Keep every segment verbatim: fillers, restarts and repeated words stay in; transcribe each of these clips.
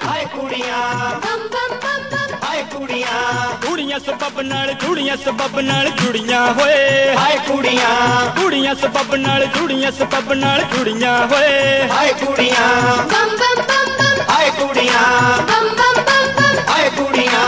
हाय कुड़ियां बम बम बम बम हाय कुड़ियां कुड़ियां सबब नाल जुड़ियां सबब नाल जुड़ियां होए हाय कुड़ियां कुड़ियां सबब नाल जुड़ियां सबब नाल जुड़ियां होए हाय कुड़ियां बम बम बम बम हाय कुड़ियां बम बम बम बम हाय कुड़ियां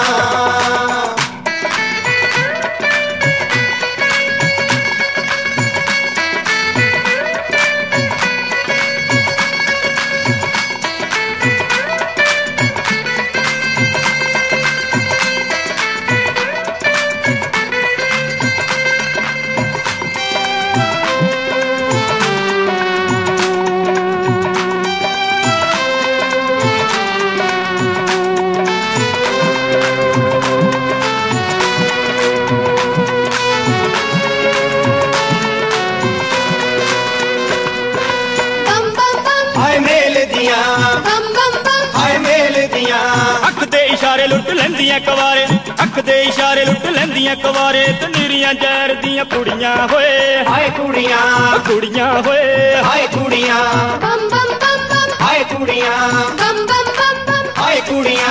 बम बम बम हाय मेल दियां बम बम बम हाय मेल दियां अख दे इशारे लुट लैंदियां कवारे अख दे इशारे लुट लैंदियां कवारे ते नीरियां जैर दियां कुड़ियां होए हाय कुड़ियां कुड़ियां होए हाय कुड़ियां बम बम बम बम हाय कुड़ियां बम बम बम बम हाय कुड़ियां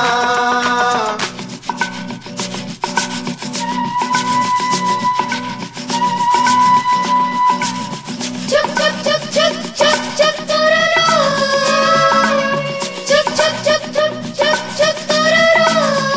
चुप चुप चुप चुप चुप चुप तुररो चुप चुप चुप चुप चुप चुप तुररो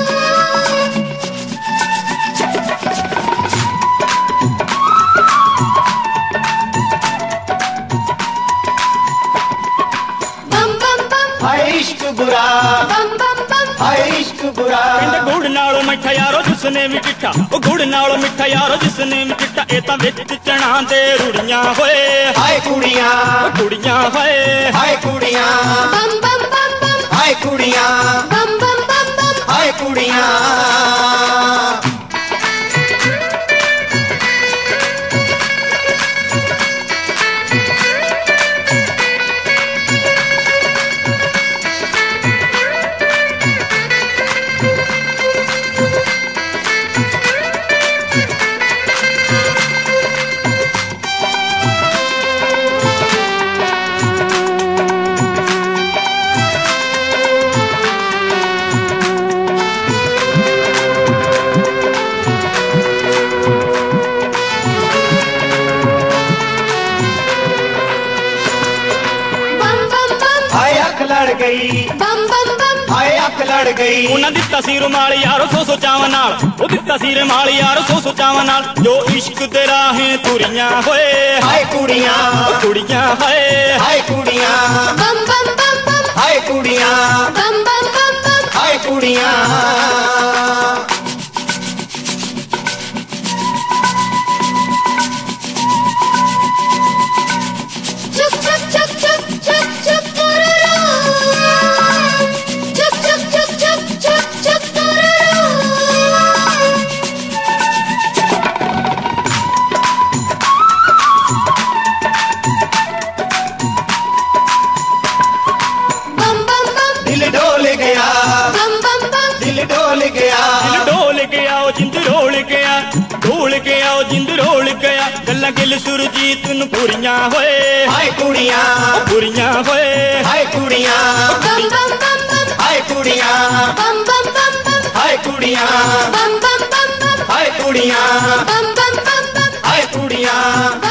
बम बम बम हाय इश्क बुरा बम बम बम हाय इश्क बुरा ਕਹਿੰਦੇ ਗੁੜ ਨਾਲੋਂ ਮਿੱਠਾ ਯਾਰੋ ਜਿਸਨੇ ਵੀ ਚਿੱਟਾ ਉਹ ਗੁੜ ਨਾਲੋਂ ਮਿੱਠਾ ਯਾਰੋ ਜਿਸਨੇ ਵੀ ਚਿੱਟਾ ਇਹ ਤਾਂ ਵਿੱਚ ਚਣਾ ਦੇ ਰੁੜੀਆਂ ਹੋਏ हाय कुड़ियां ਕੁੜੀਆਂ ਹੋਏ हाय कुड़ियां बम बम बम बम हाय कुड़ियां बम बम बम बम हाय कुड़ियां बम बम बम हाय अख लड़ गई बम बम बम हाय अख लड़ गई ਉਹਨਾਂ ਦਿੱਤਾ ਸੀ ਰੁਮਾਲ ਯਾਰੋ ਸੋ ਸੋ ਚਾਵਾਂ ਨਾਲ ਉਹ ਦਿੱਤਾ ਸੀ ਰੁਮਾਲ ਯਾਰੋ ਸੋ ਸੋ ਚਾਵਾਂ ਨਾਲ ਜੋ ਇਸ਼ਕ ਦੇ ਰਾਹੇ ਤੁਰੀਆਂ ਹੋਏ हाय कुड़ियां ਕੁੜੀਆਂ ਹੋਏ हाय कुड़ियां बम बम बम बम हाय कुड़ियां बम बम बम बम हाय कुड़ियां चुप चुप चुप चुप चुप चुप तुररो चुप चुप चुप चुप चुप चुप तुररो बम बम बम दिल डोल गया बम बम बम दिल डोल गया ਦਿਲ ਡੋਲ ਗਿਆ ਉਹ ਜਿੰਦ ਰੋਲ ਗਿਆ ਢੋਲ ਗਿਆ ਉਹ ਜਿੰਦ ਰੋਲ ਗਿਆ ਗੱਲਾਂ ਗਿਲ ਸੁਰਜੀਤ ਨੂੰ ਪੂਰੀਆਂ ਹੋਏ हाय कुड़ियां ਪੂਰੀਆਂ ਹੋਏ हाय कुड़ियां बम बम बम बम हाय कुड़ियां बम बम बम बम हाय कुड़ियां बम बम बम बम हाय कुड़ियां बम बम बम बम हाय कुड़ियां